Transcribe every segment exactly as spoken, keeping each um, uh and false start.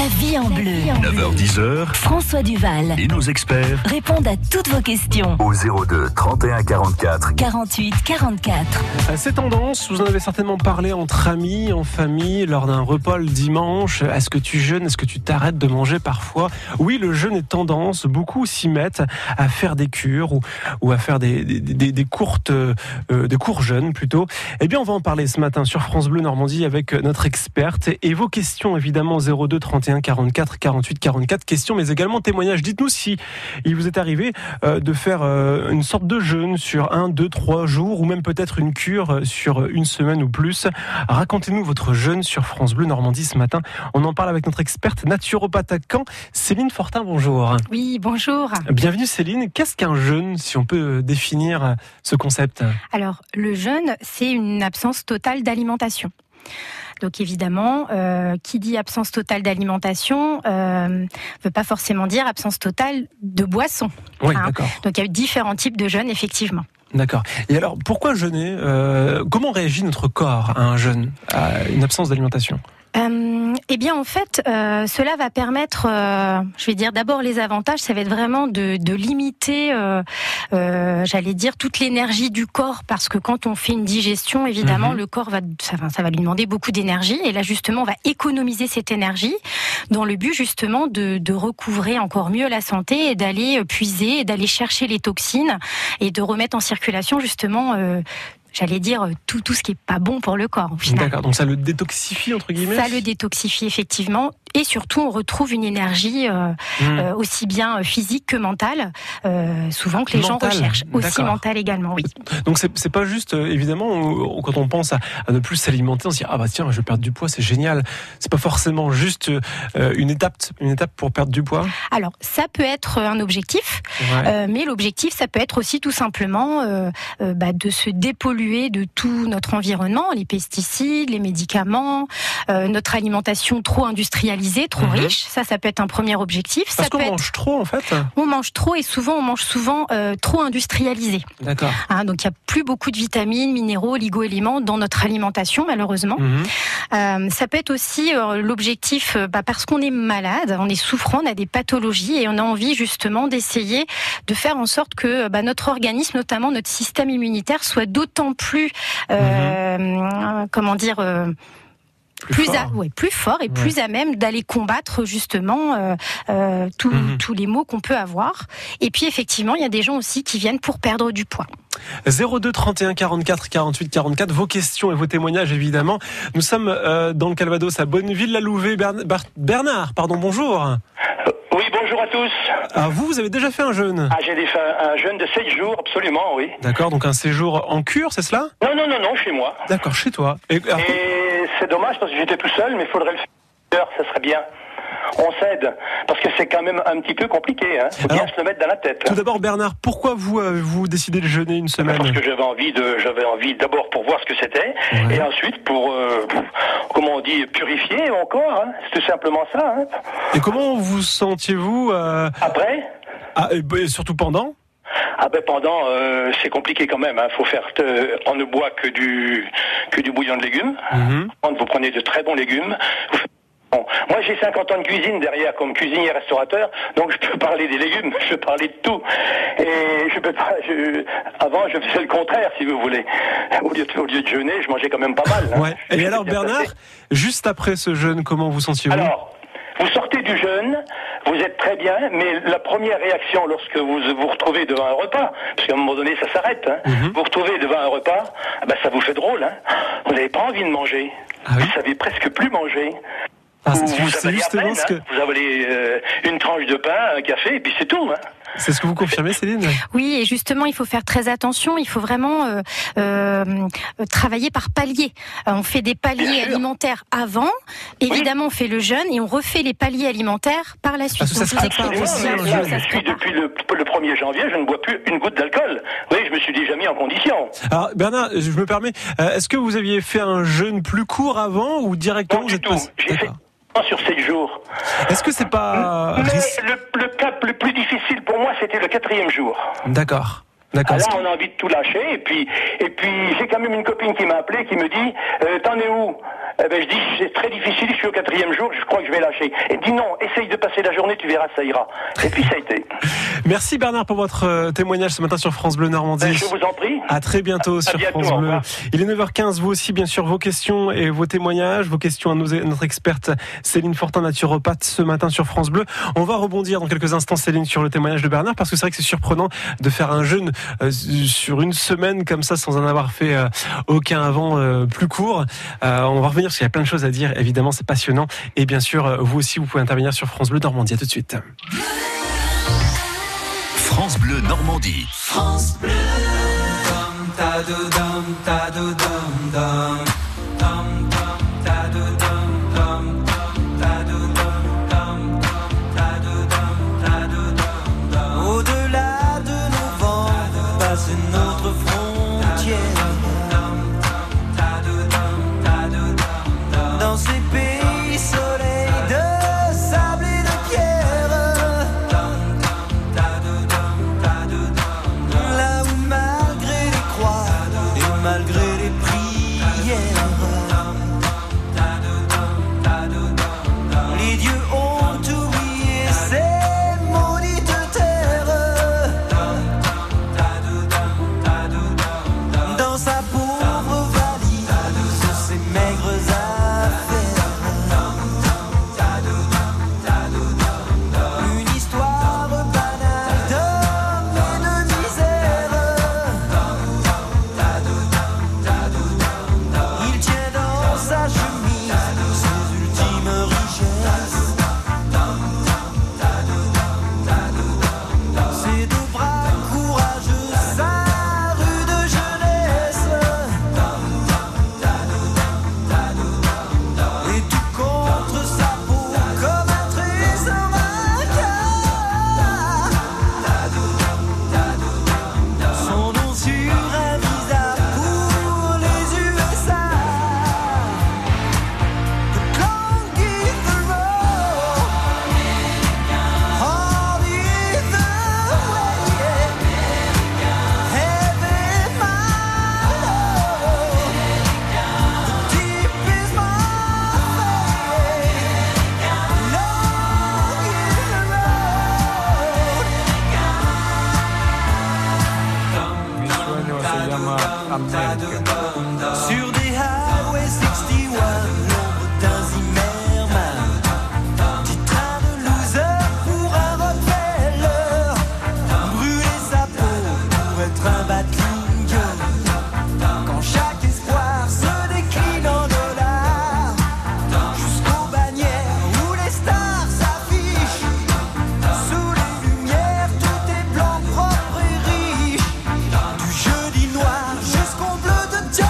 La vie en bleu. neuf heures dix, François Duval et nos experts répondent à toutes vos questions. au zéro deux trente et un quarante-quatre. quarante-huit quarante-quatre. Ces tendances, vous en avez certainement parlé entre amis, en famille, lors d'un repas le dimanche. Est-ce que tu jeûnes? Est-ce que tu t'arrêtes de manger parfois? Oui, le jeûne est tendance. Beaucoup s'y mettent à faire des cures ou, ou à faire des, des, des, des courtes, euh, des courts jeûnes plutôt. Eh bien, on va en parler ce matin sur France Bleu Normandie avec notre experte. Et vos questions, évidemment, zéro deux trente et un quarante-quatre quarante-huit quarante-quatre. Questions, mais également témoignages. Dites-nous si il vous est arrivé euh, de faire euh, une sorte de jeûne sur un, deux, trois jours ou même peut-être une cure sur une semaine ou plus. Racontez-nous votre jeûne sur France Bleu Normandie ce matin. On en parle avec notre experte naturopathe à Caen, Céline Fortin. Bonjour. Oui, bonjour. Bienvenue Céline. Qu'est-ce qu'un jeûne, si on peut définir ce concept? Alors, le jeûne, c'est une absence totale d'alimentation. Donc évidemment, euh, qui dit absence totale d'alimentation ne euh, veut pas forcément dire absence totale de boisson. Oui, hein. d'accord. Donc il y a différents types de jeûnes, effectivement. D'accord. Et alors, pourquoi jeûner? euh, Comment réagit notre corps à un jeûne, à une absence d'alimentation? Euh, eh bien, en fait, euh, cela va permettre, euh, je vais dire d'abord les avantages, ça va être vraiment de, de limiter, euh, euh, j'allais dire, toute l'énergie du corps, parce que quand on fait une digestion, évidemment, mmh. le corps va, ça, ça va lui demander beaucoup d'énergie, et là, justement, on va économiser cette énergie dans le but, justement, de, de recouvrer encore mieux la santé et d'aller puiser, et d'aller chercher les toxines et de remettre en circulation, justement, euh, j'allais dire tout, tout ce qui est pas bon pour le corps, au final. D'accord, donc ça le détoxifie, entre guillemets? Ça le détoxifie, effectivement. Et surtout, on retrouve une énergie euh, mmh. euh, aussi bien physique que mentale, euh, souvent que les mentale. gens recherchent. Aussi D'accord. mentale également, oui. Donc c'est, c'est pas juste, euh, évidemment, on, quand on pense à, à ne plus s'alimenter, on se dit ah bah tiens, je vais perdre du poids, c'est génial. C'est pas forcément juste euh, une étape, une étape pour perdre du poids. Alors ça peut être un objectif, ouais. euh, mais l'objectif, ça peut être aussi tout simplement euh, euh, bah, de se dépolluer de tout notre environnement, les pesticides, les médicaments, euh, notre alimentation trop industrialisée, trop mmh. riche. Ça, ça peut être un premier objectif. Parce ça qu'on peut mange être... trop, en fait. On mange trop et souvent, on mange souvent euh, trop industrialisé. D'accord. Hein, donc, il n'y a plus beaucoup de vitamines, minéraux, oligo-éléments dans notre alimentation, malheureusement. Mmh. Euh, ça peut être aussi euh, l'objectif, euh, bah, parce qu'on est malade, on est souffrant, on a des pathologies et on a envie justement d'essayer de faire en sorte que bah, notre organisme, notamment notre système immunitaire, soit d'autant plus, euh, mmh. comment dire... Euh, Plus, plus, fort. À, ouais, plus fort et ouais. plus à même d'aller combattre justement euh, euh, tout, mmh. tous les maux qu'on peut avoir. Et puis effectivement, il y a des gens aussi qui viennent pour perdre du poids. zéro deux trente et un quarante-quatre quarante-huit quarante-quatre, vos questions et vos témoignages évidemment. Nous sommes euh, dans le Calvados à Bonneville-la-Louvet. Bern- Bernard, pardon, bonjour. Oui, bonjour à tous. Ah, vous, vous avez déjà fait un jeûne? Ah, j'ai fait un jeûne de sept jours, absolument, oui. D'accord, donc un séjour en cure, c'est cela? Non, non, non, non, chez moi. D'accord, chez toi. Et, alors... Et c'est dommage parce que j'étais tout seul, mais il faudrait le faire, ça serait bien. On s'aide, parce que c'est quand même un petit peu compliqué, hein. Faut alors, bien se le mettre dans la tête. Tout d'abord, Bernard, pourquoi vous euh, vous décidez de jeûner une semaine? Parce que j'avais envie de, j'avais envie d'abord pour voir ce que c'était, ouais. et ensuite pour, euh, comment on dit, purifier mon corps, hein. C'est tout simplement ça, hein. Et comment vous sentiez-vous euh... après? Ah, et, et surtout pendant? Ah ben pendant, euh, c'est compliqué quand même. Hein. Faut faire, euh, on ne boit que du que du bouillon de légumes. Mm-hmm. Quand vous prenez de très bons légumes. Bon. Moi j'ai cinquante ans de cuisine derrière comme cuisinier restaurateur, donc je peux parler des légumes, je peux parler de tout. Et je peux pas. Je, avant je faisais le contraire si vous voulez. Au lieu de, au lieu de jeûner, je mangeais quand même pas mal. Hein. Ouais. Et alors Bernard, juste après ce jeûne, comment vous sentiez-vous? Alors, vous sortez du jeûne, vous êtes très bien, mais la première réaction lorsque vous vous retrouvez devant un repas, parce qu'à un moment donné ça s'arrête, hein, mm-hmm. vous vous retrouvez devant un repas, ben ça vous fait drôle, hein. Vous n'avez pas envie de manger, ah oui? Vous savez presque plus manger. Ah, vous, c'est, vous c'est justement peine, ce que... hein. Vous avalez euh, une tranche de pain, un café, et puis c'est tout, hein. C'est ce que vous confirmez, Céline? Oui, et justement, il faut faire très attention. Il faut vraiment euh, euh, travailler par paliers. Euh, on fait des paliers alimentaires avant. Évidemment, oui. on fait le jeûne et on refait les paliers alimentaires par la suite. Ah, ça, Donc, ça se prépare aussi. Là, là, je suis depuis le, le premier janvier, je ne bois plus une goutte d'alcool. Oui, je me suis déjà mis en condition. Alors, Bernard, je me permets, euh, est-ce que vous aviez fait un jeûne plus court avant ou directement non, vous du êtes tout. Passé... J'ai fait sur sept jours. Est-ce que c'est pas... Mais le, le cap le plus difficile pour moi, c'était le quatrième jour. D'accord. D'accord. Là, on a envie de tout lâcher. Et puis, et puis, j'ai quand même une copine qui m'a appelé, qui me dit, euh, t'en es où? Eh ben, je dis, c'est très difficile, je suis au quatrième jour, je crois que je vais lâcher. Elle dit non, essaye de passer la journée, tu verras, ça ira. Et puis ça a été. Merci Bernard pour votre euh, témoignage ce matin sur France Bleu Normandie. Ben, je vous en prie. À très bientôt à sur bientôt, France Bleu. Il est neuf heures quinze, vous aussi bien sûr, vos questions et vos témoignages, vos questions à nos, notre experte Céline Fortin, naturopathe, ce matin sur France Bleu. On va rebondir dans quelques instants, Céline, sur le témoignage de Bernard, parce que c'est vrai que c'est surprenant de faire un jeûne euh, sur une semaine comme ça sans en avoir fait euh, aucun avant euh, plus court. Euh, on va revenir parce qu'il y a plein de choses à dire, évidemment c'est passionnant. Et bien sûr, vous aussi vous pouvez intervenir sur France Bleu Normandie. À tout de suite. France Bleu Normandie. France Bleu. Dum ta do dum ta do dum dum dum dum ta do dum dum ta do dum dum ta do dum ta do dum dum. Au-delà de nos vents passe notre frontière. Dans ces pays soleil de sable et de pierre, là où malgré les croix et malgré les prières, les dieux ont oublié ces maudites terres. Dans sa pauvre valise, sur ses maigres sur des highways soixante et un, l'ombre d'un Zimmerman, petit train de loser pour un Rockefeller, brûler sa peau pour être un Batling, quand chaque espoir se décline en dollars, jusqu'aux bannières où les stars s'affichent, sous les lumières tout est blanc, propre et riche, du jeudi noir jusqu'au bleu de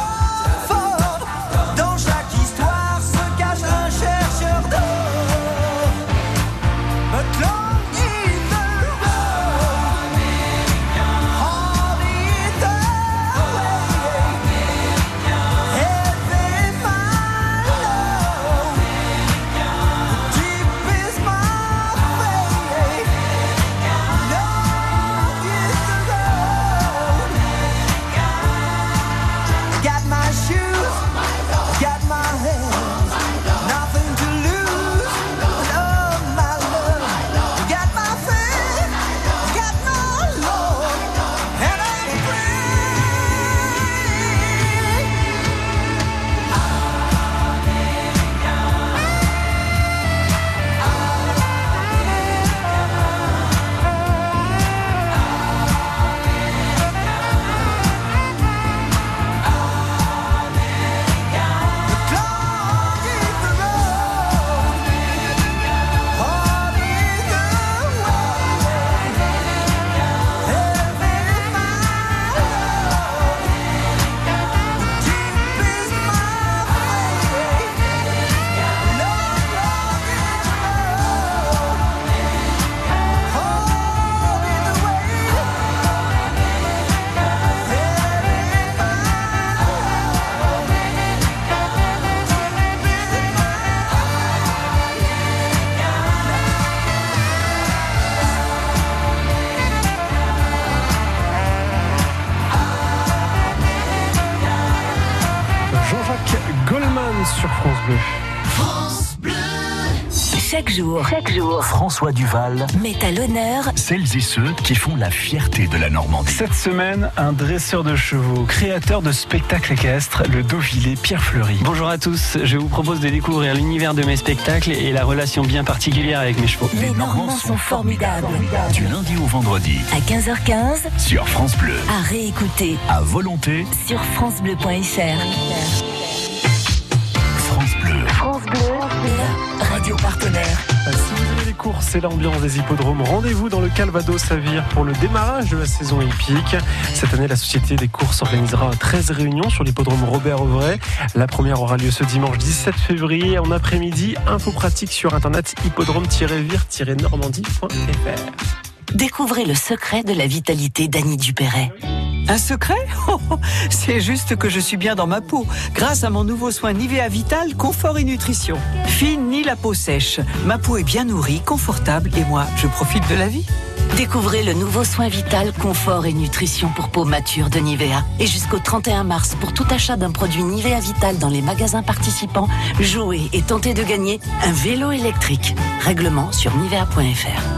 France Bleu. Chaque jour, chaque jour, François Duval met à l'honneur celles et ceux qui font la fierté de la Normandie. Cette semaine, un dresseur de chevaux, créateur de spectacles équestres, le Dauvillé Pierre Fleury. Bonjour à tous, je vous propose de découvrir l'univers de mes spectacles et la relation bien particulière avec mes chevaux. Les Normands sont formidables. Du lundi au vendredi À quinze heures quinze, sur France Bleu. à réécouter À volonté, sur francebleu point f r. France Bleu. France Bleu, la radio partenaire. Si vous aimez les courses et l'ambiance des hippodromes, rendez-vous dans le Calvados-Savire pour le démarrage de la saison hippique. Cette année, la Société des courses organisera treize réunions sur l'hippodrome Robert-Auvray. La première aura lieu ce dimanche dix-sept février en après-midi. Info pratique sur internet hippodrome tiret vire tiret normandie point f r. Découvrez le secret de la vitalité d'Annie Dupéret. Un secret ? Oh, oh, c'est juste que je suis bien dans ma peau, grâce à mon nouveau soin Nivea Vital Confort et Nutrition. Fine ni la peau sèche, ma peau est bien nourrie, confortable et moi, je profite de la vie. Découvrez le nouveau soin vital, confort et nutrition pour peau mature de Nivea. Et jusqu'au trente et un mars, pour tout achat d'un produit Nivea Vital dans les magasins participants, jouez et tentez de gagner un vélo électrique. Règlement sur nivea point f r.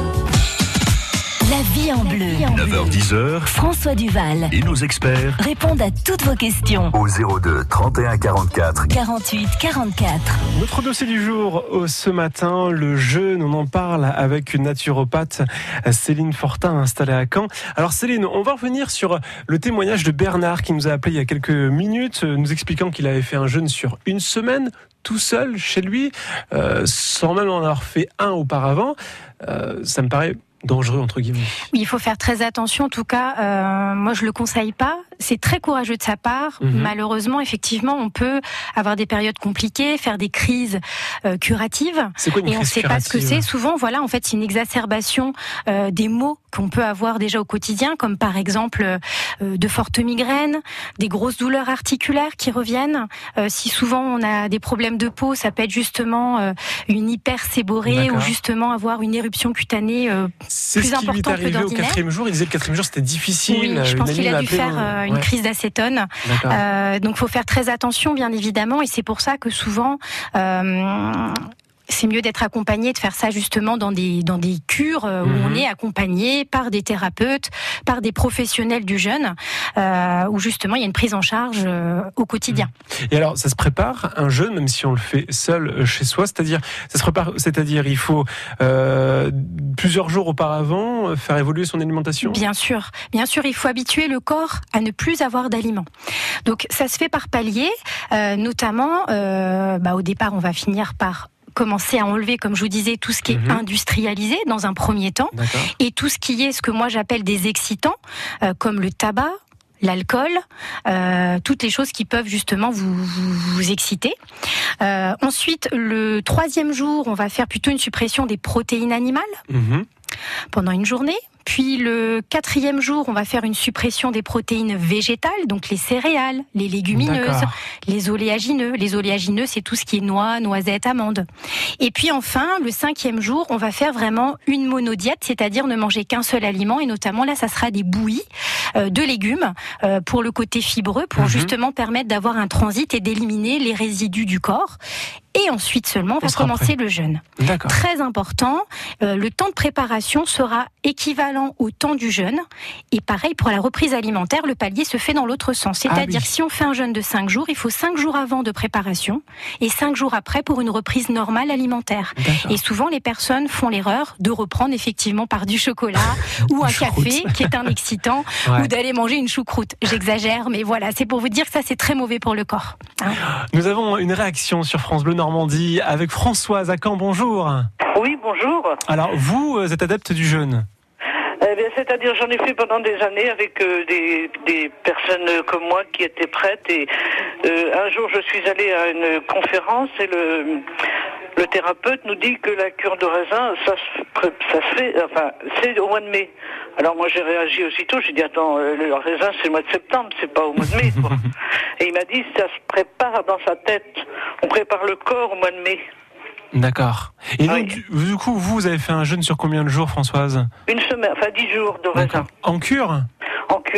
La vie en bleu. neuf heures dix François Duval et nos experts répondent à toutes vos questions. au zéro deux trente et un quarante-quatre. quarante-huit quarante-quatre. Notre dossier du jour euh, ce matin, le jeûne, on en parle avec une naturopathe, Céline Fortin, installée à Caen. Alors Céline, on va revenir sur le témoignage de Bernard qui nous a appelé il y a quelques minutes, nous expliquant qu'il avait fait un jeûne sur une semaine, tout seul, chez lui, euh, sans même en avoir fait un auparavant. Euh, ça me paraît dangereux, entre guillemets. Oui, il faut faire très attention. En tout cas, euh, moi, je le conseille pas. C'est très courageux de sa part. Mhm. Malheureusement, effectivement, on peut avoir des périodes compliquées, faire des crises euh, curatives. C'est quoi une Et on ne crise sait pas ce que curative ? c'est. Souvent, voilà, en fait, c'est une exacerbation euh, des maux qu'on peut avoir déjà au quotidien, comme par exemple euh, de fortes migraines, des grosses douleurs articulaires qui reviennent. Euh, si souvent on a des problèmes de peau, ça peut être justement euh, une hyperséborrhée D'accord. ou justement avoir une éruption cutanée euh, C'est plus ce qui lui est important que arrivé au d'ordinaire. quatrième jour. Il disait le quatrième jour, c'était difficile. Oui, je Une pense amie qu'il m'a a dû appelé, faire euh, une ouais. crise d'acétone. D'accord. Euh, donc, faut faire très attention, bien évidemment, et c'est pour ça que souvent, euh, c'est mieux d'être accompagné, de faire ça justement dans des dans des cures euh, où Mhm. on est accompagné par des thérapeutes, par des professionnels du jeûne, euh, où justement il y a une prise en charge euh, au quotidien. Et alors, ça se prépare un jeûne, même si on le fait seul euh, chez soi. C'est-à-dire, ça se prépare. C'est-à-dire, il faut euh, plusieurs jours auparavant euh, faire évoluer son alimentation. Bien sûr, bien sûr, il faut habituer le corps à ne plus avoir d'aliments. Donc ça se fait par paliers, euh, notamment, euh, bah, au départ, on va finir par commencer à enlever, comme je vous disais, tout ce qui est Mhm. industrialisé dans un premier temps, D'accord. et tout ce qui est ce que moi j'appelle des excitants, euh, comme le tabac, l'alcool, euh, toutes les choses qui peuvent justement vous, vous, vous exciter. Euh, ensuite, le troisième jour, on va faire plutôt une suppression des protéines animales Mhm. pendant une journée. Puis le quatrième jour, on va faire une suppression des protéines végétales, donc les céréales, les légumineuses, D'accord. les oléagineux. Les oléagineux, c'est tout ce qui est noix, noisettes, amandes. Et puis enfin, le cinquième jour, on va faire vraiment une monodiète, c'est-à-dire ne manger qu'un seul aliment, et notamment là, ça sera des bouillies euh, de légumes euh, pour le côté fibreux, pour Mhm. justement permettre d'avoir un transit et d'éliminer les résidus du corps. Et ensuite seulement, on va On sera commencer prêt. le jeûne. D'accord. Très important, euh, le temps de préparation sera équivalent au temps du jeûne. Et pareil, pour la reprise alimentaire, le palier se fait dans l'autre sens. C'est-à-dire oui. que si on fait un jeûne de cinq jours, il faut cinq jours avant de préparation et cinq jours après pour une reprise normale alimentaire. D'accord. Et souvent, les personnes font l'erreur de reprendre effectivement par du chocolat ou un choucroute. café, qui est un excitant, Ouais. ou d'aller manger une choucroute. J'exagère, mais voilà, c'est pour vous dire que ça, c'est très mauvais pour le corps. Hein. Nous avons une réaction sur France Bleu Normandie avec Françoise à Caen. Bonjour. Oui, bonjour. Alors, vous euh, êtes adepte du jeûne. Eh bien, c'est-à-dire, j'en ai fait pendant des années avec euh, des, des personnes euh, comme moi qui étaient prêtes. Et euh, un jour, je suis allée à une conférence et le, le thérapeute nous dit que la cure de raisin, ça, se pré- ça se fait, enfin, c'est au mois de mai. Alors moi, j'ai réagi aussitôt. J'ai dit, attends, euh, le raisin, c'est le mois de septembre, c'est pas au mois de mai, quoi. Et il m'a dit, ça se prépare dans sa tête. On prépare le corps au mois de mai. D'accord. Et donc, Oui. du, du coup, vous, vous avez fait un jeûne sur combien de jours, Françoise? Une semaine, enfin dix jours de raisin. En cure? En cure.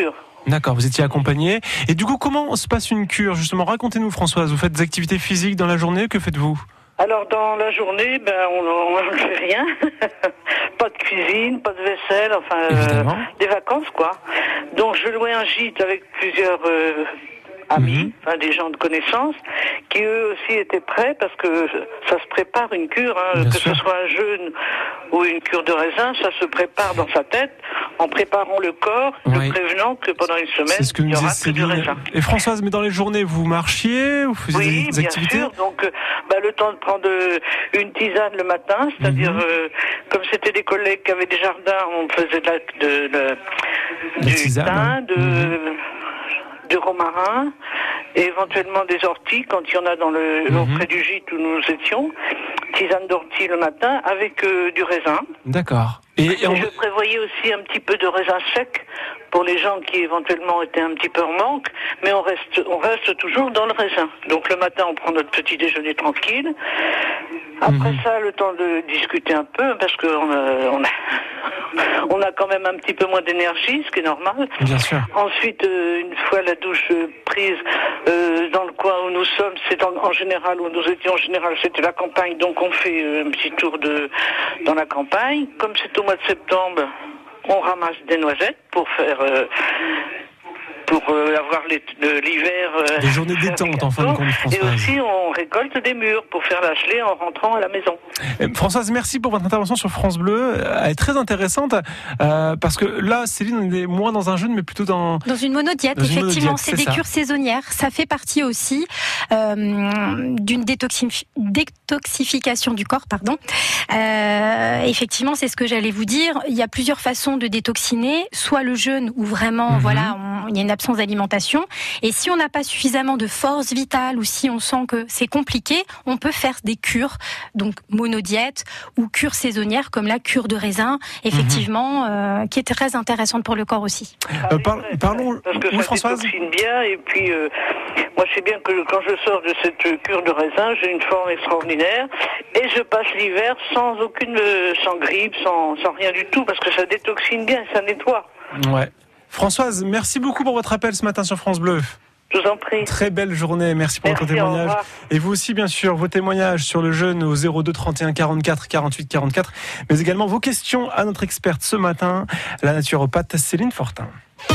D'accord, vous étiez accompagnée. Et du coup, comment se passe une cure justement? Racontez-nous, Françoise. Vous faites des activités physiques dans la journée? Que faites-vous? Alors dans la journée, ben on ne fait rien. Pas de cuisine, pas de vaisselle, enfin euh, des vacances quoi. Donc je louais un gîte avec plusieurs euh, amis, mmh. enfin des gens de connaissance, qui eux aussi étaient prêts parce que ça se prépare une cure, hein, que sûr. Ce soit un jeûne ou une cure de raisin, ça se prépare dans sa tête en préparant le corps, oui. le prévenant que pendant une semaine c'est ce que il y aura que du raisin. Et Françoise, mais dans les journées, vous marchiez, vous faisiez oui, des activités? Oui, bien sûr. Donc euh, bah, le temps de prendre euh, une tisane le matin, c'est-à-dire mmh. euh, comme c'était des collègues qui avaient des jardins, on faisait de la, de, de, de du tisane, thym, hein. de mmh. de romarin et éventuellement des orties quand il y en a dans le mmh. auprès du gîte où nous étions, tisane d'ortie le matin avec euh, du raisin. D'accord. Et, et on... je prévoyais aussi un petit peu de raisin sec pour les gens qui éventuellement étaient un petit peu en manque, mais on reste on reste toujours dans le raisin. Donc le matin on prend notre petit déjeuner tranquille. Après mmh. ça, le temps de discuter un peu parce que on a, on a on a quand même un petit peu moins d'énergie, ce qui est normal. Bien sûr. Ensuite, euh, une fois la douche euh, prise euh, dans le coin où nous sommes, c'est en, en général où nous étions en général, c'était la campagne, donc on fait euh, un petit tour de dans la campagne. Comme c'est au mois de septembre, on ramasse des noisettes pour faire euh, pour euh, avoir les, de, l'hiver. Euh, des journées détente en fin de compte, Françoise. Et aussi, on récolte des mûres pour faire la gelée en rentrant à la maison. Et Françoise, merci pour votre intervention sur France Bleu. Elle est très intéressante euh, parce que là, Céline, on est moins dans un jeûne, mais plutôt dans... Dans une monodiète, dans effectivement. Une monodiète, c'est, c'est des ça. Cures saisonnières. Ça fait partie aussi euh, d'une détoxif... détoxification du corps, pardon. Euh, effectivement, c'est ce que j'allais vous dire. Il y a plusieurs façons de détoxiner. Soit le jeûne, où vraiment, mm-hmm. voilà, on, il y a une absence d'alimentation. Et si on n'a pas suffisamment de force vitale ou si on sent que c'est compliqué, on peut faire des cures, donc monodiète ou cure saisonnière comme la cure de raisin, effectivement, mmh. euh, qui est très intéressante pour le corps aussi. Euh, par, parlons, parce que oui, ça Françoise. détoxine bien et puis euh, moi je sais bien que quand je sors de cette cure de raisin, j'ai une forme extraordinaire et je passe l'hiver sans aucune, sans grippe, sans, sans rien du tout parce que ça détoxine bien, ça nettoie. Ouais. Françoise, merci beaucoup pour votre appel ce matin sur France Bleu. Je vous en prie. Très belle journée, merci pour merci, votre témoignage. Et vous aussi, bien sûr, vos témoignages sur le jeûne au zéro deux trente et un quarante-quatre quarante-huit quarante-quatre, mais également vos questions à notre experte ce matin, la naturopathe Céline Fortin.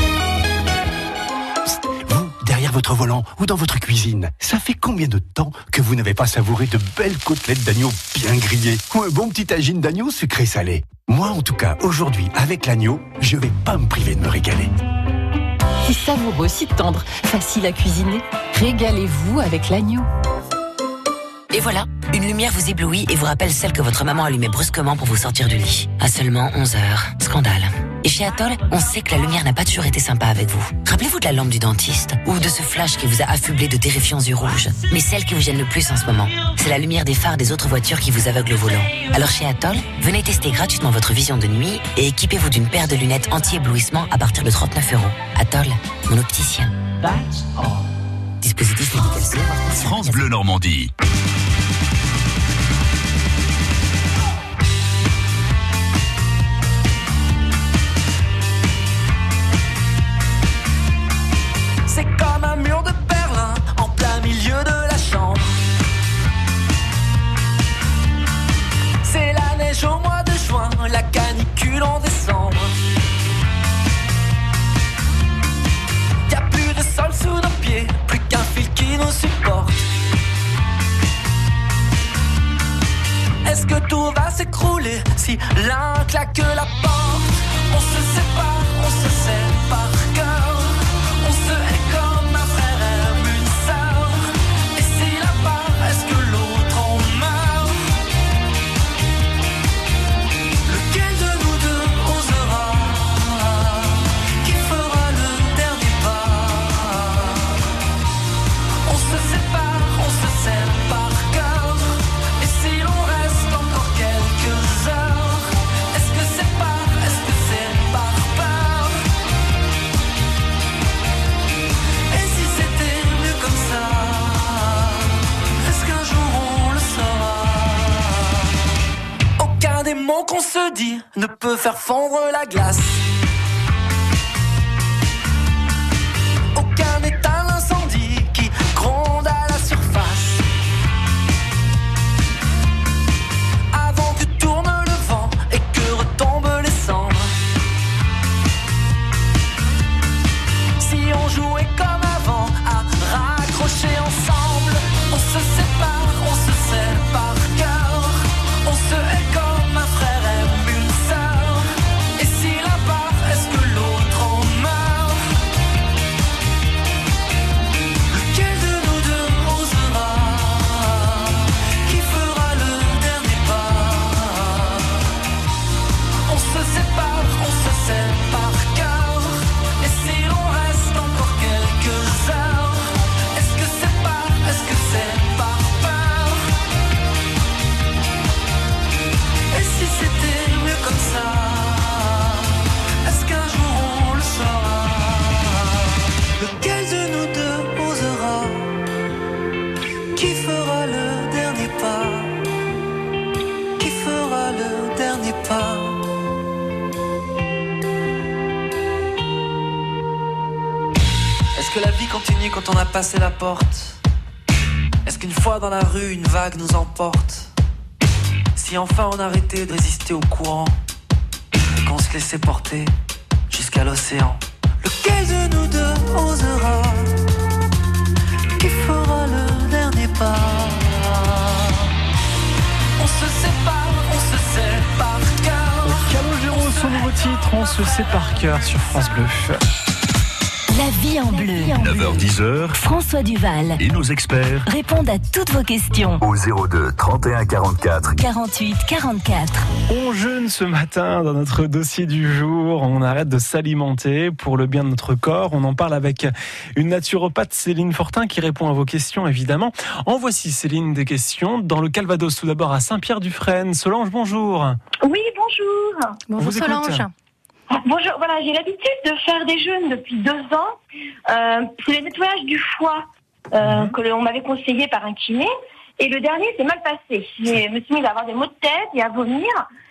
Psst, vous, derrière votre volant ou dans votre cuisine, ça fait combien de temps que vous n'avez pas savouré de belles côtelettes d'agneau bien grillées ou un bon petit tagine d'agneau sucré-salé? Moi, en tout cas, aujourd'hui, avec l'agneau, je vais pas me priver de me régaler. Si savoureux, si tendre, facile à cuisiner, régalez-vous avec l'agneau. Et voilà, une lumière vous éblouit et vous rappelle celle que votre maman allumait brusquement pour vous sortir du lit. À seulement onze heures. Scandale. Et chez Atoll, on sait que la lumière n'a pas toujours été sympa avec vous. Rappelez-vous de la lampe du dentiste ou de ce flash qui vous a affublé de terrifiants yeux rouges. Mais celle qui vous gêne le plus en ce moment, c'est la lumière des phares des autres voitures qui vous aveugle au volant. Alors chez Atoll, venez tester gratuitement votre vision de nuit et équipez-vous d'une paire de lunettes anti-éblouissement à partir de trente-neuf euros. Atoll, mon opticien. Dispositif médical. France Bleu Normandie. C'est comme un mur de Berlin en plein milieu de la chambre. C'est la neige au mois de juin, la canicule en décembre. Y'a plus de sol sous nos pieds, plus qu'un fil qui nous supporte. Est-ce que tout va s'écrouler si l'un claque la porte? On se sépare, on se sait par cœur. On se hait comme un frère aime une sœur. Et si là-bas, est-ce que l'autre en meurt? Lequel de nous deux osera? Qui fera le dernier pas? On se sépare, on se sait par cœur. Et si l'on reste encore quelques heures, est-ce que c'est par, est-ce que c'est par peur? Et si c'était mieux comme ça, est-ce qu'un jour on le saura? Aucun des mots qu'on se dit ne peut faire fondre la glace. aucun état l'incendie qui gronde à la surface. Avant que tourne le vent et que retombent les cendres. Si on jouait comme avant à raccrocher ensemble, on se sépare, on se sait par cœur, on se hait comme un frère aime une sœur. Et si l'un part, est-ce que l'autre en meurt? Lequel de nous deux osera? Qui fera le dernier pas? On se sépare, on se sait par cœur. Et si l'on reste encore quelques heures, est-ce que c'est par, est-ce que c'est par peur? Et si c'était mieux comme ça, est-ce qu'un jour on le saura? Lequel de nous deux osera? Qui fera le dernier pas? Qui fera le dernier pas? Est-ce que la vie continue quand on a passé la porte? Est-ce qu'une fois dans la rue, une vague nous emporte? Si enfin on arrêtait de résister au courant et qu'on se laissait porter jusqu'à l'océan, lequel de nous deux osera? Qui fera le dernier pas? On se sépare, on se sait par cœur. Calogero, son nouveau titre, on se sait par cœur sur France Bleu. La vie en bleu. neuf heures dix. François Duval Et nos experts répondent à toutes vos questions. au zéro deux trente et un quarante-quatre. quarante-huit quarante-quatre. On jeûne ce matin dans notre dossier du jour. On arrête de s'alimenter pour le bien de notre corps. On en parle avec une naturopathe, Céline Fortin, qui répond à vos questions, évidemment. En voici, Céline, des questions. Dans le Calvados, tout d'abord à Saint-Pierre-du-Frêne. Solange, bonjour. Oui, bonjour. Bonjour Solange. Bonjour, voilà, j'ai l'habitude de faire des jeûnes depuis deux ans. Euh, c'est le nettoyage du foie euh, mmh. que l'on m'avait conseillé par un kiné. Et le dernier s'est mal passé. Je me suis mise à avoir des maux de tête et à vomir.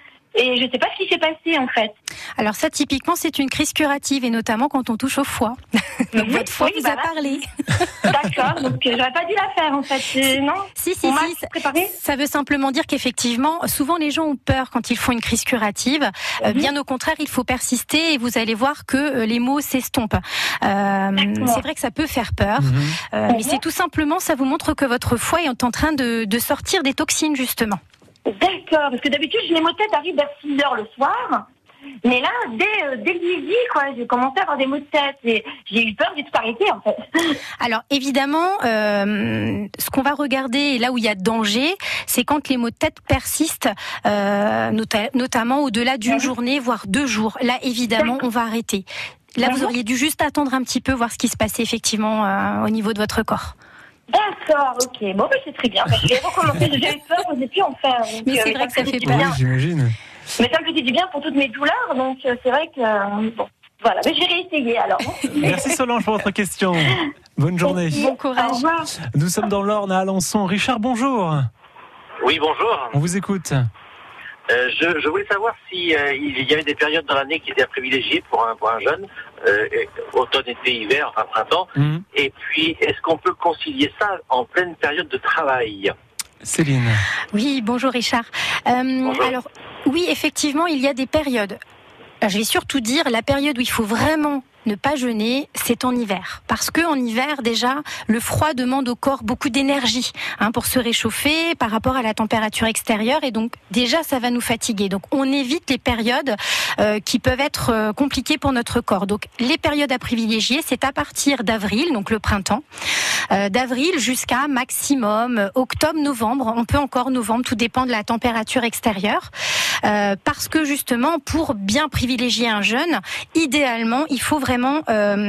Et je ne sais pas ce qui s'est passé en fait. Alors ça, typiquement, c'est une crise curative et notamment quand on touche au foie. Donc oui, votre foie oui, vous bah a là. parlé. D'accord, donc euh, j'aurais pas dû la faire en fait. C'est, non Si, si, On m'a si. Ça, préparé ça veut simplement dire qu'effectivement, souvent les gens ont peur quand ils font une crise curative. Mm-hmm. Euh, bien au contraire, il faut persister et vous allez voir que euh, les maux s'estompent. Euh, c'est vrai que ça peut faire peur, mm-hmm. euh, mm-hmm. mais c'est tout simplement, ça vous montre que votre foie est en train de, de sortir des toxines justement. D'accord, parce que d'habitude, les maux de tête arrivent vers six heures le soir. Mais là, dès, euh, dès le midi, quoi, j'ai commencé à avoir des maux de tête. Et j'ai eu peur, j'ai tout arrêté, en fait. Alors, évidemment, euh, ce qu'on va regarder, et là où il y a danger, c'est quand les maux de tête persistent, euh, nota- notamment au-delà d'une mmh. journée, voire deux jours. Là, évidemment, on va arrêter. Là, mmh. vous auriez dû juste attendre un petit peu, voir ce qui se passait effectivement euh, au niveau de votre corps. D'accord, ok. Bon, ben, c'est très bien. J'ai recommencé, j'ai eu peur, je n'ai pu en faire. Donc, mais c'est euh, vrai que ça fait peur. Oui, j'imagine. Mais ça me faisait du bien pour toutes mes douleurs, donc euh, c'est vrai que... Euh, bon, voilà, mais je vais réessayer alors. Merci Solange pour votre question. Bonne journée. Bon courage. Au revoir. Nous sommes dans l'Orne à Alençon. Richard, bonjour. Oui, bonjour. On vous écoute. Euh, je, je voulais savoir si euh, il y avait des périodes dans l'année qui étaient à privilégier pour un, pour un jeune, euh, automne, été, hiver, enfin printemps. Mmh. Et puis, est-ce qu'on peut concilier ça en pleine période de travail ? Céline. Oui, bonjour Richard. Euh, bonjour. Alors, oui, effectivement, il y a des périodes. Alors, je vais surtout dire la période où il faut vraiment ne pas jeûner, c'est en hiver. Parce que en hiver, déjà, le froid demande au corps beaucoup d'énergie hein, pour se réchauffer par rapport à la température extérieure. Et donc, déjà, ça va nous fatiguer. Donc, on évite les périodes euh, qui peuvent être euh, compliquées pour notre corps. Donc, les périodes à privilégier, c'est à partir d'avril, donc le printemps, euh, d'avril jusqu'à maximum euh, octobre-novembre. On peut encore novembre, tout dépend de la température extérieure. Euh, parce que justement, pour bien privilégier un jeûne, idéalement, il faut vraiment vraiment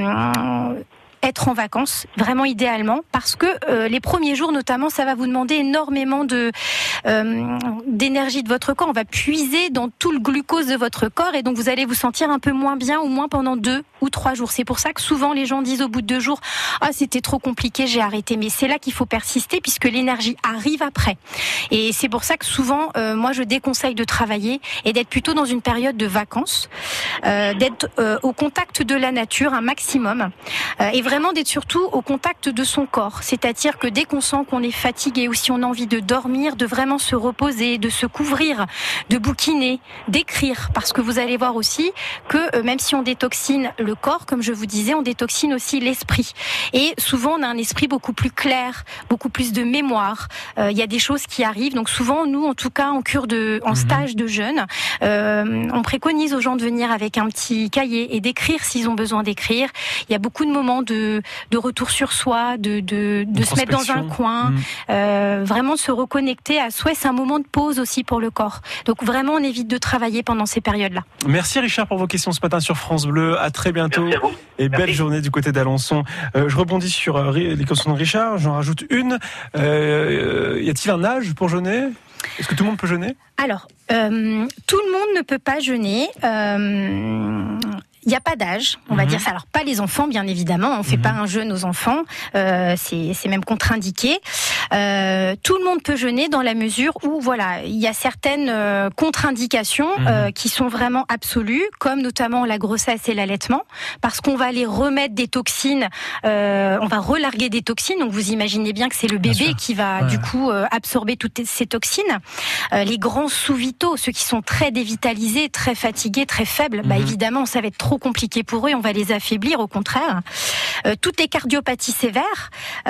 euh, être en vacances, vraiment idéalement, parce que euh, les premiers jours notamment, ça va vous demander énormément de euh, d'énergie de votre corps. On va puiser dans tout le glucose de votre corps et donc vous allez vous sentir un peu moins bien, au moins pendant deux ou trois jours. C'est pour ça que souvent les gens disent au bout de deux jours « Ah, c'était trop compliqué, j'ai arrêté ». Mais c'est là qu'il faut persister puisque l'énergie arrive après. Et c'est pour ça que souvent, euh, moi, je déconseille de travailler et d'être plutôt dans une période de vacances, euh, d'être euh, au contact de la nature un maximum euh, et vraiment d'être surtout au contact de son corps. C'est-à-dire que dès qu'on sent qu'on est fatigué ou si on a envie de dormir, de vraiment se reposer, de se couvrir, de bouquiner, d'écrire. Parce que vous allez voir aussi que euh, même si on détoxine le corps, comme je vous disais, on détoxine aussi l'esprit. Et souvent, on a un esprit beaucoup plus clair, beaucoup plus de mémoire. Il euh, y a des choses qui arrivent. Donc souvent, nous, en tout cas, en cure de, en stage de jeûne, euh, on préconise aux gens de venir avec un petit cahier et d'écrire s'ils ont besoin d'écrire. Il y a beaucoup de moments de, de retour sur soi, de, de, de se mettre dans un coin, mmh. euh, vraiment de se reconnecter à soi. C'est un moment de pause aussi pour le corps. Donc vraiment, on évite de travailler pendant ces périodes-là. Merci Richard pour vos questions ce matin sur France Bleu. À très bientôt. Et belle Merci. Journée du côté d'Alençon. Euh, je rebondis sur euh, les questions de Richard. J'en rajoute une. Euh, y a-t-il un âge pour jeûner ? Est-ce que tout le monde peut jeûner ? Alors, euh, tout le monde ne peut pas jeûner. Euh, Il n'y a pas d'âge, on va mmh. dire ça. Alors pas les enfants, bien évidemment. On ne fait mmh. pas un jeûne aux enfants. Euh, c'est, c'est même contre-indiqué. Euh, tout le monde peut jeûner dans la mesure où, voilà, il y a certaines euh, contre-indications mmh. euh, qui sont vraiment absolues, comme notamment la grossesse et l'allaitement, parce qu'on va aller remettre des toxines, euh, on va relarguer des toxines. Donc vous imaginez bien que c'est le bébé qui va ouais. du coup euh, absorber toutes ces toxines. Euh, les grands sous-vitaux, ceux qui sont très dévitalisés, très fatigués, très faibles, mmh. bah évidemment, ça va être trop compliqué pour eux, on va les affaiblir au contraire. Euh, toutes les cardiopathies sévères,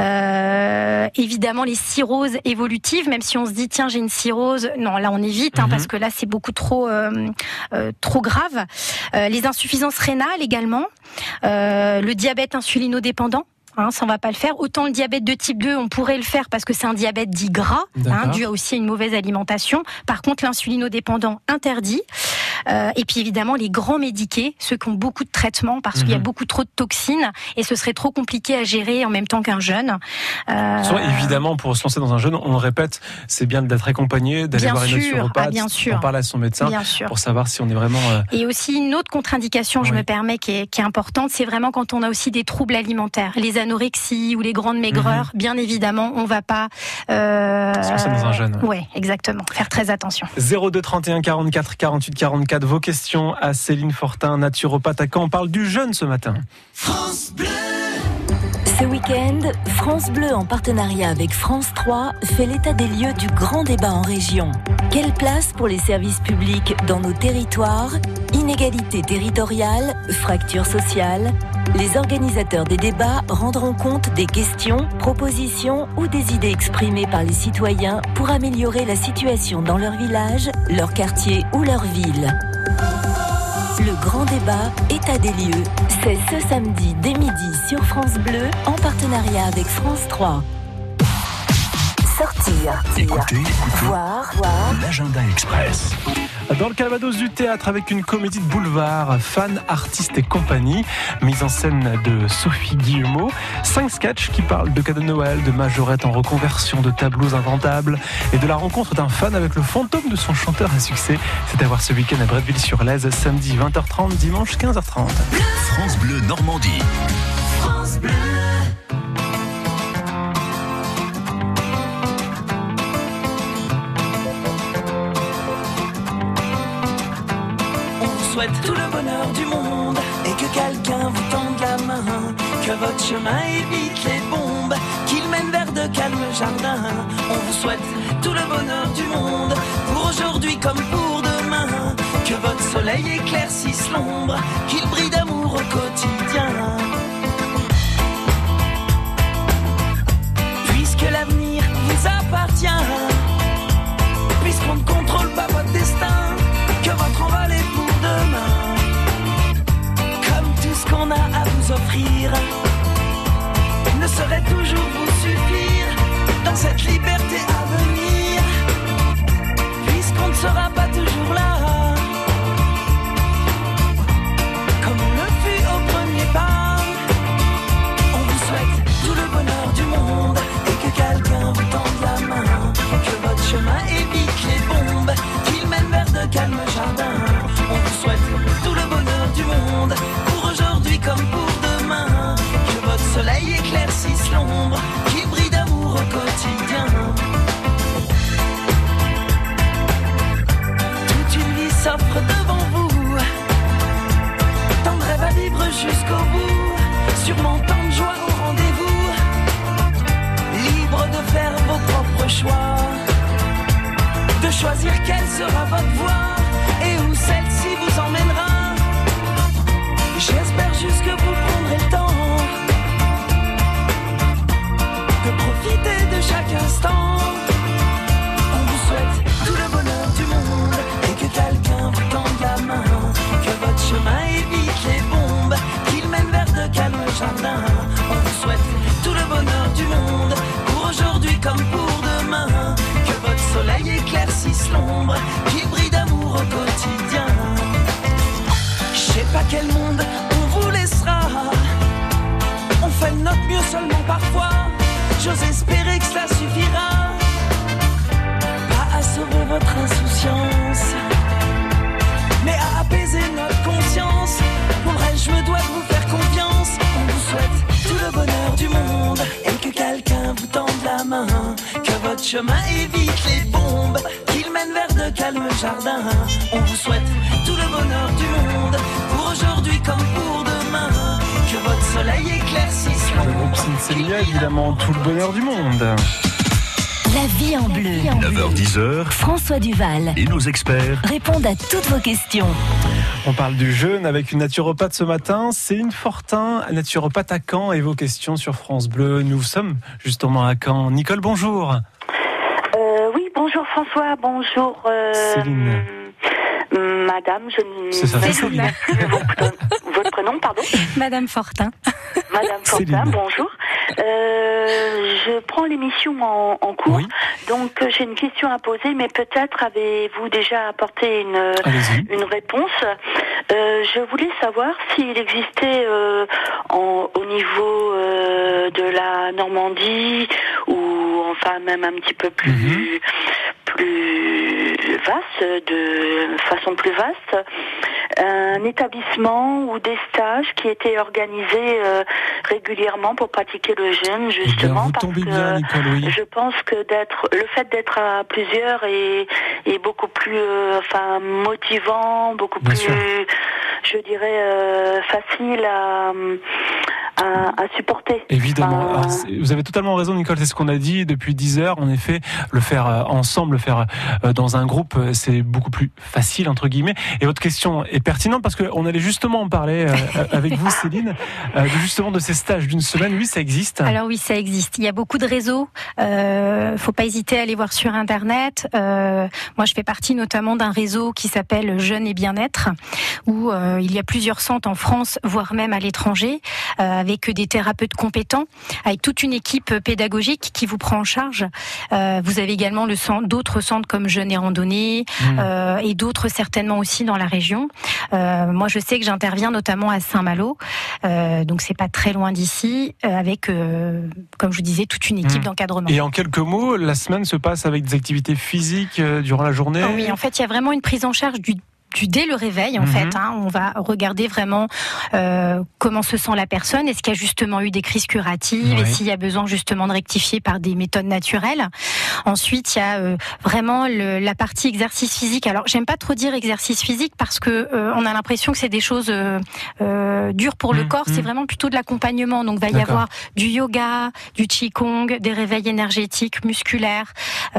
euh, évidemment les cirrhoses évolutives, même si on se dit tiens j'ai une cirrhose, non là on évite hein, mm-hmm. parce que là c'est beaucoup trop euh, euh, trop grave. Euh, les insuffisances rénales également, euh, le diabète insulinodépendant. Hein, ça on va pas le faire. Autant le diabète de type deux, on pourrait le faire parce que c'est un diabète dit gras, hein, dû aussi à une mauvaise alimentation. Par contre, l'insulinodépendant interdit. Euh, et puis évidemment les grands médiqués, ceux qui ont beaucoup de traitements parce mmh. qu'il y a beaucoup trop de toxines et ce serait trop compliqué à gérer en même temps qu'un jeûne. Euh... Soit, évidemment, pour se lancer dans un jeûne, on le répète, c'est bien d'être accompagné, d'aller bien voir une sûr, naturopathe, ah, bien sûr. en parler à son médecin pour savoir si on est vraiment... Euh... Et aussi une autre contre-indication, oui. je me permets, qui est, qui est importante, c'est vraiment quand on a aussi des troubles alimentaires, les anorexies ou les grandes maigreurs, mmh. bien évidemment, on va pas... Euh... Se lancer dans un jeûne. Ouais. ouais, exactement. Faire très attention. zéro deux trente et un quarante-quatre quarante-huit quarante-quatre, vos questions à Céline Fortin, naturopathe à Caen. On parle du jeûne ce matin. France Bleu. Ce week-end, France Bleu, en partenariat avec France trois, fait l'état des lieux du grand débat en région. Quelle place pour les services publics dans nos territoires ? Inégalité territoriale, fracture sociale ? Les organisateurs des débats rendront compte des questions, propositions ou des idées exprimées par les citoyens pour améliorer la situation dans leur village, leur quartier ou leur ville. Le grand débat, état des lieux, c'est ce samedi dès midi sur France Bleu en partenariat avec France trois. Sortir, écoutez, écoutez, voir, voir. L'agenda express. Dans le Calvados du théâtre avec une comédie de boulevard, fans, artistes et compagnie, mise en scène de Sophie Guillemot, cinq sketchs qui parlent de cadeaux de Noël, de majorette en reconversion, de tableaux inventables et de la rencontre d'un fan avec le fantôme de son chanteur à succès. C'est à voir ce week-end à Bretteville-sur-Lèze, samedi vingt heures trente, dimanche quinze heures trente. France Bleu Normandie. France Bleu. Souhaite tout le bonheur du monde et que quelqu'un vous tende la main, que votre chemin évite les bombes, qu'il mène vers de calmes jardins. On vous souhaite tout le bonheur du monde, pour aujourd'hui comme pour demain, que votre soleil éclaircisse l'ombre, qu'il brille d'amour au quotidien. Puisque l'avenir vous appartient, puisqu'on ne contrôle pas votre destin, que votre envol est pour demain. Comme tout ce qu'on a à vous offrir ne saurait toujours vous suffire dans cette liberté à venir, puisqu'on ne sera pas toujours là comme on le fut au premier pas. On vous souhaite tout le bonheur du monde et que quelqu'un vous tende la main, que votre chemin évite les bombes, qu'il mène vers de calmes jardins. On vous souhaite tout le bonheur du monde, pour aujourd'hui comme pour demain, que votre soleil éclaircisse l'ombre, qu'il brille d'amour au quotidien. Toute une vie s'offre devant vous, tant de rêves à vivre jusqu'au bout, sûrement tant de joie quelle sera votre voie et où celle-ci vous emmènera. J'espère juste que vous prendrez le temps de profiter de chaque instant. On vous souhaite tout le bonheur du monde et que quelqu'un vous tende la main, que votre chemin évite les bombes, qu'il mène vers de calmes jardins. On vous souhaite tout le bonheur du monde pour aujourd'hui comme pour demain, que votre soleil éclaircisse l'ombre, qu'il brille d'amour au quotidien. Je sais pas quel monde on vous laissera, on fait de notre mieux seulement parfois. J'ose espérer que cela suffira, pas à sauver votre insouciance, mais à apaiser notre conscience. Pour elle, je me dois de vous faire confiance. On vous souhaite tout le bonheur du monde et que quelqu'un vous tende la main, que votre chemin évite les bombes, qu'il mène vers de calmes jardins. On vous souhaite tout le bonheur du monde pour aujourd'hui comme pour demain, que votre soleil éclaircisse Le groupe Sinsemilia, évidemment, tout le bonheur du monde. La vie en bleu. neuf heures dix, François Duval et nos experts répondent à toutes vos questions. On parle du jeûne avec une naturopathe ce matin, Céline Fortin, naturopathe à Caen, et vos questions sur France Bleu. Nous sommes justement à Caen. Nicole, bonjour. Euh, oui, bonjour François, bonjour euh, Céline. Madame, je ne C'est ça, sais Céline. plus votre, votre prénom, pardon. Madame Fortin. Madame Fortin, Céline. bonjour. Euh, je prends l'émission en, en cours, Oui. donc euh, j'ai une question à poser, mais peut-être avez-vous déjà apporté une, Allez-y. une réponse. Euh, je voulais savoir s'il existait euh, en, au niveau euh, de la Normandie, ou enfin même un petit peu plus... Mhm. plus vaste, de façon plus vaste, un établissement ou des stages qui étaient organisés euh, régulièrement pour pratiquer le jeûne, justement, vous parce tombez que bien, Nicole, oui. je pense que d'être, le fait d'être à plusieurs est, est beaucoup plus, euh, enfin, motivant, beaucoup Bien plus, sûr. je dirais, euh, facile à, à, à supporter. Évidemment. Enfin, Alors, c'est- vous avez totalement raison, Nicole. C'est ce qu'on a dit depuis dix heures. En effet, le faire euh, ensemble, le faire euh, dans un groupe, euh, c'est beaucoup plus facile, entre guillemets. Et votre question est pertinente parce qu'on allait justement en parler euh, avec vous, Céline, euh, de- justement de ces stages d'une semaine. Oui, ça existe. Alors oui, ça existe. Il y a beaucoup de réseaux. Euh, faut pas hésiter à aller voir sur Internet. Euh, moi, je fais partie notamment d'un réseau qui s'appelle Jeunes et Bien-être, où euh, il y a plusieurs centres en France, voire même à l'étranger, euh, avec des thérapeutes compétents, avec toute une équipe pédagogique qui vous prend en charge. Euh, vous avez également le centre, d'autres centres comme Jeunes et Randonnée, Mmh. euh, et d'autres certainement aussi dans la région. Euh, moi, je sais que j'interviens notamment à Saint-Malo, euh, donc c'est pas très loin d'ici, euh, avec, euh, comme je vous disais, toute une équipe Mmh. d'encadrement. Et en quelques mots, la semaine se passe avec des activités physiques euh, durant la journée. Ah oui, en fait, il y a vraiment une prise en charge du du dès le réveil, en Mhm. fait, hein, on va regarder vraiment euh, comment se sent la personne, est-ce qu'il y a justement eu des crises curatives, Ouais. et s'il y a besoin justement de rectifier par des méthodes naturelles. Ensuite, il y a euh, vraiment le, la partie exercice physique. Alors, j'aime pas trop dire exercice physique parce que euh, on a l'impression que c'est des choses euh, euh, dures pour le Mhm. corps. C'est vraiment plutôt de l'accompagnement. Donc, il va y D'accord. avoir du yoga, du qigong, des réveils énergétiques, musculaires.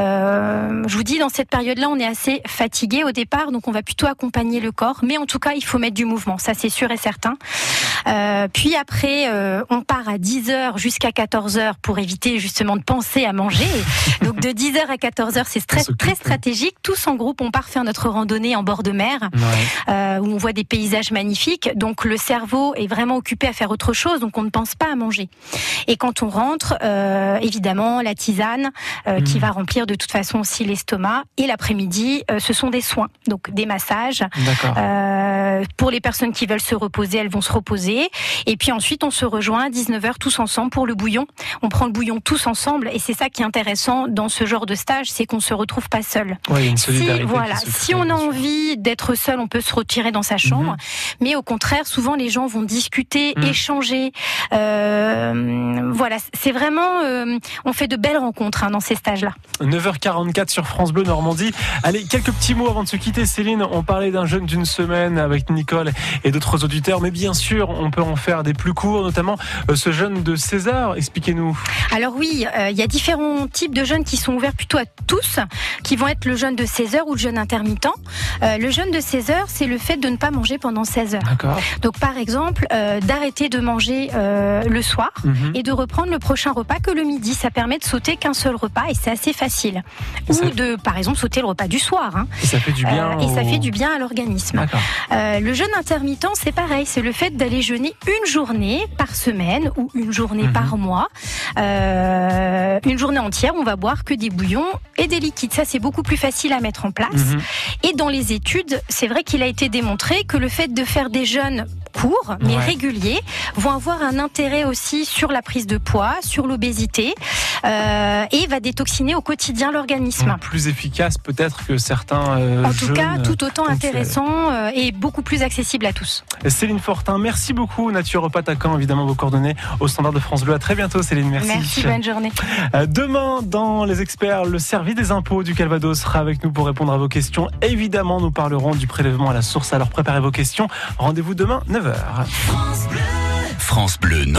Euh, je vous dis, dans cette période-là, on est assez fatigué au départ, donc on va plutôt accompagner le corps. Mais en tout cas, il faut mettre du mouvement, ça c'est sûr et certain. Euh, puis après, euh, on part à dix heures jusqu'à quatorze heures pour éviter justement de penser à manger. Donc de dix heures à quatorze heures, c'est très, s'occupe, très oui. stratégique. Tous en groupe, on part faire notre randonnée en bord de mer, Ouais. euh, où on voit des paysages magnifiques. Donc le cerveau est vraiment occupé à faire autre chose, donc on ne pense pas à manger. Et quand on rentre, euh, évidemment, la tisane euh, Mmh. qui va remplir de toute façon aussi l'estomac. Et l'après-midi, euh, ce sont des soins, donc des massages. D'accord. Euh, pour les personnes qui veulent se reposer, elles vont se reposer. Et puis ensuite, on se rejoint à dix-neuf heures tous ensemble pour le bouillon. On prend le bouillon tous ensemble. Et c'est ça qui est intéressant dans ce genre de stage, c'est qu'on se retrouve pas seul. Ouais, il y a une Si, solidarité. voilà, qui se si crée, on a bien sûr. envie d'être seul, on peut se retirer dans sa chambre. Mhm. Mais au contraire, souvent les gens vont discuter, Mhm. échanger. Euh, voilà, c'est vraiment, euh, on fait de belles rencontres hein, dans ces stages-là. neuf heures quarante-quatre sur France Bleu Normandie. Allez, quelques petits mots avant de se quitter, Céline. On parlait parlé d'un jeûne d'une semaine avec Nicole et d'autres auditeurs, mais bien sûr, on peut en faire des plus courts, notamment ce jeûne de seize heures. Expliquez-nous. Alors oui, euh, il y a différents types de jeûnes qui sont ouverts plutôt à tous, qui vont être le jeûne de seize heures ou le jeûne intermittent. Euh, le jeûne de seize heures, c'est le fait de ne pas manger pendant seize heures. D'accord. Donc par exemple, euh, d'arrêter de manger euh, le soir mm-hmm. et de reprendre le prochain repas que le midi. Ça permet de sauter qu'un seul repas et c'est assez facile. Et ou ça... de, par exemple, sauter le repas du soir. Hein. Et ça fait du bien. Euh, au... Et ça fait du bien à l'organisme. D'accord. Euh, le jeûne intermittent, c'est pareil. C'est le fait d'aller jeûner une journée par semaine ou une journée mm-hmm. par mois. Euh, une journée entière, on va boire que des bouillons et des liquides. Ça, c'est beaucoup plus facile à mettre en place. Mm-hmm. Et dans les études, c'est vrai qu'il a été démontré que le fait de faire des jeûnes courts, mais ouais. réguliers, vont avoir un intérêt aussi sur la prise de poids, sur l'obésité, euh, et va détoxiner au quotidien l'organisme. Donc, plus efficace peut-être que certains euh, En tout jeûnes cas, tout autant ponctuels. Intéressant euh, et beaucoup plus accessible à tous. Céline Fortin, merci beaucoup. Naturopathe à Caen, évidemment, vos coordonnées au standard de France Bleu. À très bientôt, Céline. Merci. Merci, bonne journée. Euh, demain, dans Les Experts, le service des impôts du Calvados sera avec nous pour répondre à vos questions. Évidemment, nous parlerons du prélèvement à la source. Alors préparez vos questions. Rendez-vous demain, neuf heures. France Bleu. France Bleu.